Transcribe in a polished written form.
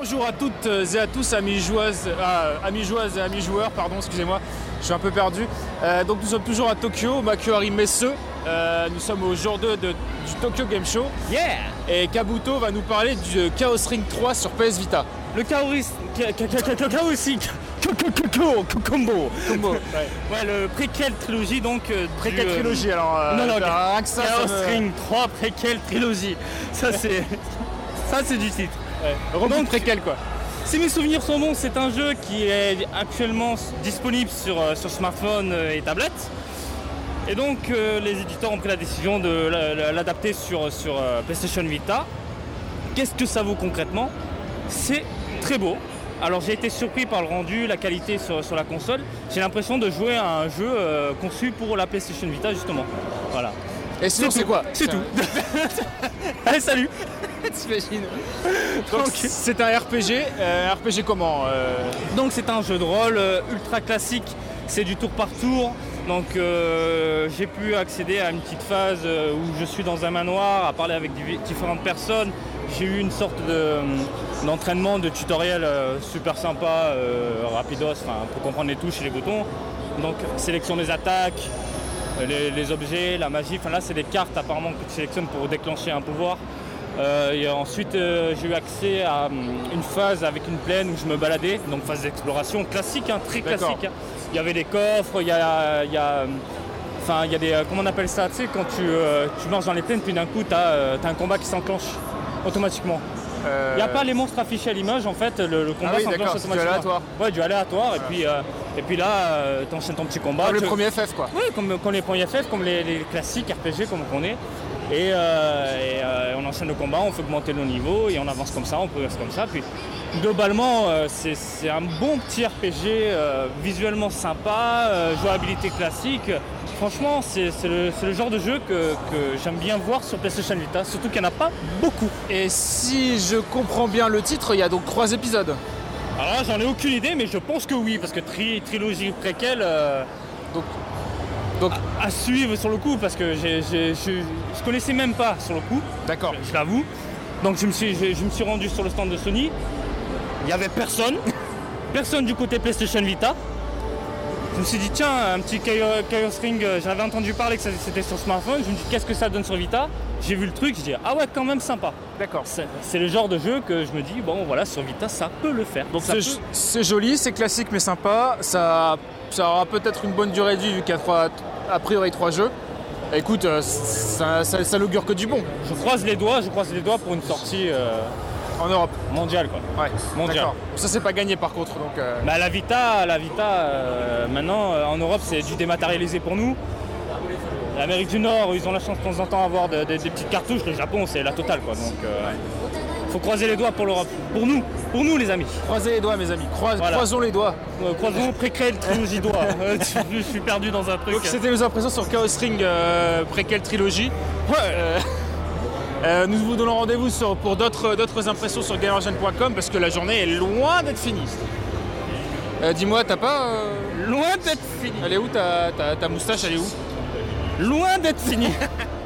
Bonjour à toutes et à tous, amis joueuses et amis joueurs, pardon, excusez-moi, je suis un peu perdu. Donc nous sommes toujours à Tokyo, au Makuhari Messe. Nous sommes au jour 2 du Tokyo Game Show. Yeah. Et Kabuto va nous parler du Chaos Ring 3 sur PS Vita. Le Chaos Combo. Ouais, le préquel trilogie donc. Préquel trilogie alors. Chaos Ring 3 préquel trilogie. Ça c'est du titre. Ouais. Donc préquel quoi. Si mes souvenirs sont bons, c'est un jeu qui est actuellement disponible sur smartphone et tablette. Et donc les éditeurs ont pris la décision de l'adapter sur PlayStation Vita. Qu'est-ce que ça vaut concrètement? C'est très beau. Alors j'ai été surpris par le rendu, la qualité sur la console. J'ai l'impression de jouer à un jeu conçu pour la PlayStation Vita justement. Voilà. Et sinon c'est quoi? C'est tout. Allez, salut. T'imagines. Donc c'est un RPG. RPG comment Donc c'est un jeu de rôle ultra classique. C'est du tour par tour. Donc j'ai pu accéder à une petite phase où je suis dans un manoir à parler avec différentes personnes. J'ai eu une sorte d'entraînement, de tutoriel super sympa, rapidos, pour comprendre les touches et les boutons. Donc sélection des attaques, les objets, la magie. Là c'est des cartes apparemment que tu sélectionnes pour déclencher un pouvoir. Et ensuite j'ai eu accès à une phase avec une plaine où je me baladais, donc phase d'exploration classique, très classique. Il y avait des coffres, il y a des, comment on appelle ça, tu sais, quand tu marches dans les plaines, puis d'un coup tu as un combat qui s'enclenche automatiquement. Il n'y a pas les monstres affichés à l'image, en fait, le combat s'enclenche automatiquement. Du aléatoire. Ouais, du aléatoire, et puis là tu enchaînes ton petit combat. Comme le premier FF quoi. Oui, comme les premiers FF, comme les classiques RPG comme on connaît. Et on enchaîne le combat, on fait augmenter nos niveaux et on avance comme ça, on progresse comme ça. Puis globalement, c'est un bon petit RPG, visuellement sympa, jouabilité classique. Franchement, c'est le genre de jeu que j'aime bien voir sur PlayStation Vita, surtout qu'il n'y en a pas beaucoup. Et si je comprends bien le titre, il y a donc 3 épisodes. Alors là, j'en ai aucune idée, mais je pense que oui, parce que trilogie préquelle... Donc à suivre sur le coup, parce que je connaissais même pas sur le coup. D'accord. Je l'avoue. Donc je me suis rendu sur le stand de Sony. Il n'y avait personne. Personne du côté PlayStation Vita. Je me suis dit tiens, un petit Chaos Ring, j'avais entendu parler que c'était sur smartphone. Je me dis qu'est-ce que ça donne sur Vita. J'ai vu le truc, je dis ah ouais, quand même sympa. D'accord. C'est le genre de jeu que je me dis bon voilà, sur Vita ça peut le faire. Donc c'est joli, c'est classique mais sympa. Ça aura peut-être une bonne durée de vie vu qu'il y a a priori 3 jeux. Écoute, ça n'augure que du bon. Je croise les doigts pour une sortie en Europe. Mondiale quoi. Ouais, mondiale. D'accord. Ça c'est pas gagné par contre donc. La Vita, maintenant en Europe c'est du dématérialisé pour nous. L'Amérique du Nord, ils ont la chance de temps en temps d'avoir des petites cartouches. Le Japon c'est la totale quoi. Donc faut croiser les doigts pour l'Europe. Pour nous les amis. Croisez les doigts mes amis, croisons les doigts. Croisons préquel trilogie doigts. Je suis perdu dans un truc. Donc c'était nos impressions sur Chaos Ring préquel trilogie. Nous vous donnons rendez-vous pour d'autres impressions sur gamergen.com parce que la journée est loin d'être finie. Dis-moi, t'as pas... Loin d'être fini. Elle est où ta moustache, elle est où? Loin d'être fini.